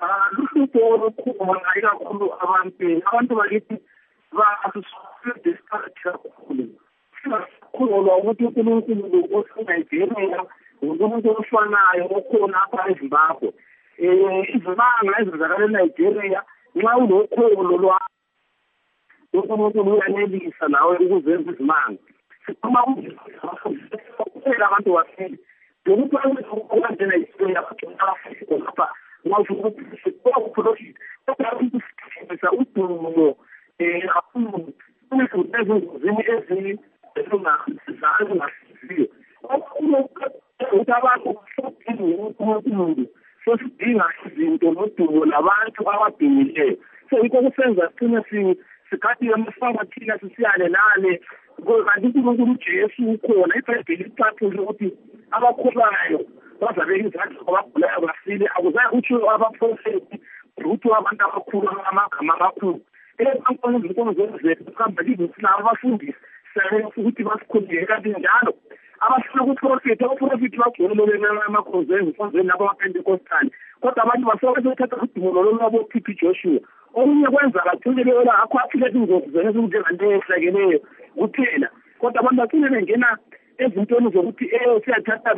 luhlupho olukhona ikakhulu abantu bakithi basisudiscourage kakhulu. Singakhulwa ukuthi uNkulunkulu oseNigeria uNkulunkulu ofanayo okhona apha eZimbabwe. Izimanga ezenzakala eNigeria nxa unokholo lwakho uNkulunkulu uyanelisa nawe ukuzenza izimanga. Sikhuluma kuphela abantu baphela. Lokuthi abantu Nigeria abafisa lapha ngisho ukuthi ukuprofit kodwa ukusifisa udumo kakhulu ezingozini ezingasiziyo. Ukuthi abantu umuntu sesidinga izinto nodumo labantu abadumileyo. So yikho kusenza sicine sikhathi amafama thina sisiyale nale kanti uNkulunkulu uJesu ukhona. iBhayibheli licacile ukuthi abakholwayo bazabeka izandla kwabagulayo basile. Akuzange kuthiwe abaprofethi ukuthi abantu abakhulu amagama amakhulu. Ebankono izinkomo zethu kuhamba lizinhlaba abafundisi siyayenza ukuthi basikhulile kanti njalo abafuna ukuprofitha abaprofethi bagcwele emakhonzeni emfundweni nabaPentekostali. Kodwa abantu basuke bethatha udumo lwabo P.P. Joshua. Omunye kwenza kathulele la akho aphile izingozi ezinjengaleyo ehlekeleyo kuphela. Kodwa abantu bagcine bengena ezintweni zokuthi siyathatha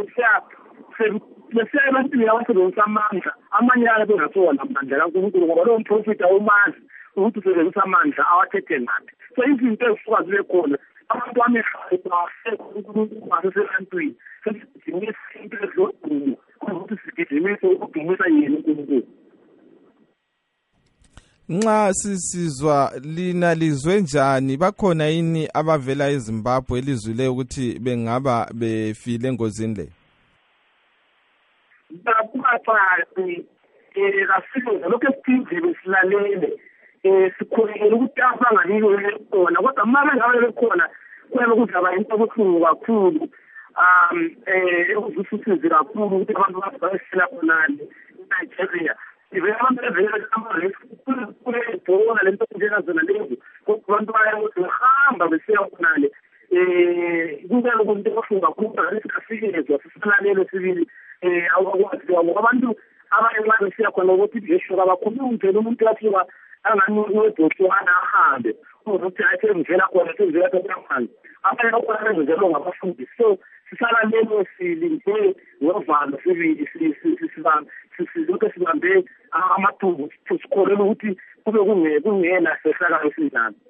besiya ebantwini abasebenzisa amandla. Amanye abo bengasona amandla kaNkulunkulu ngoba lowo mprofethi awumazi ukuthi usebenzisa amandla awathethe ngaphi. So izinto ezisuka zibe khona abantu amehlwayo basekho uNkulunkulu basebantwini sesidinga izinto ezodumo ukuthi sigijimise ukudumisa yena uNkulunkulu. Nxa sisizwa lina lizwe njani? Bakhona yini abavela eZimbabwe elizwile ukuthi bengaba befile engozini le? Bakubathi kasilo lokho esithindile silalele sikhulekela ukuthi abangalilo khona kodwa mama ngabe bekhona kuyabe kuzaba into ebuhlungu kakhulu ekuzusisize kakhulu ukuthi abantu basela khonale eNigeria. Abantu bevela kule lento njengazona lezo abantu bayahamba besiya khonale kube umuntu obuhlungu kakhulu ngesikhafikezwa sisalalele sibili awakwazi abantu abanye besiya khona ukuthi Joshua abakhulumi phela umuntu yafika angani uDotswana ahambe ukuthi ayethe ngivela khona senzela kakhulu abanye bakho benzelwa ngabafundisi. So sisalalele silinde ngovalo sibili sibambe amathuba sikholelwa ukuthi kube kungena sehlakalo esinjalo.